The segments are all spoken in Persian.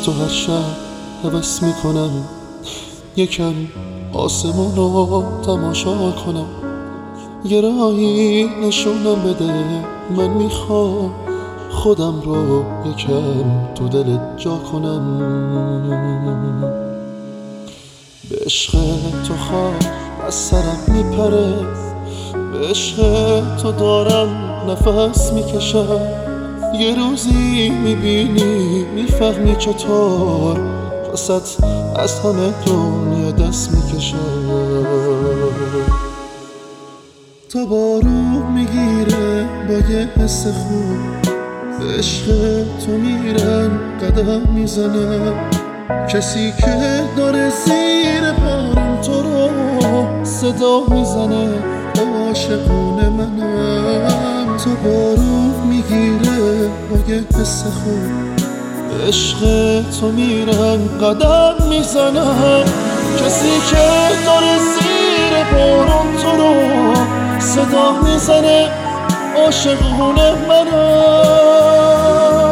تو هر شب هوس میکنم یکم آسمون رو تماشا کنم، یه راهی نشونم بده، من میخوام خودم رو یکم تو دلت جا کنم. به عشق تو خاک از سرم میپره، به عشق تو دارم نفس میکشم، یه روزی میبینی میفهمی چطور واسط از همه دنیا دست میکشم. تا بارون میگیره با یه حس خوب، به عشق تو میرم قدم میزنم، کسی که داره زیر بارون تو رو صدا میزنه عاشقونه منم. تا بارون میگیره با یه حس خوب، به عشق تو میرم قدم میزنم، کسی که داره زیر بارون تو رو صدا میزنه عاشقونه منم.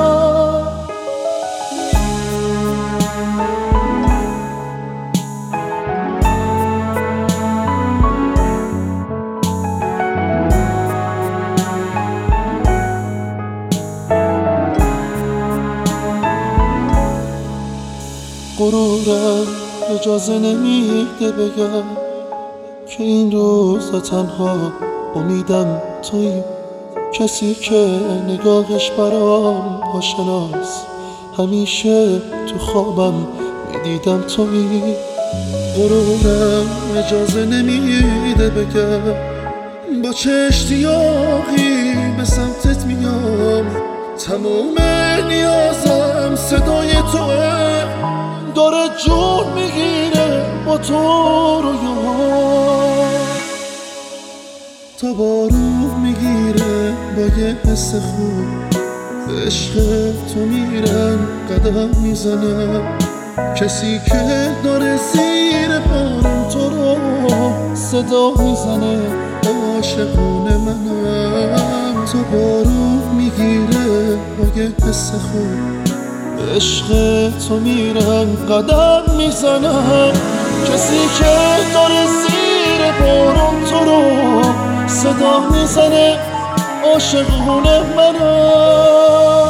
غرورم اجازه نمیده بگم که این روزا تنها امیدم تویی، کسی که نگاهش برام آشناست، همیشه تو خوابم میدیدم تویی. غرورم اجازه نمیده بگم با چه اشتیاقی به سمتت میام، تموم نیازم صدای توه، داره جون میگیره با تو رویام. تا بارون میگیره با یه حس خوب، به عشق تو میرم قدم میزنم، کسی که داره زیر بارون تو رو صدا میزنه عاشقونه منم. تا بارون میگیره با یه حس خوب، به عشق تو میرم قدم میزنم، کسی که داره زیر بارون تو رو صدا میزنه عاشقونه منم.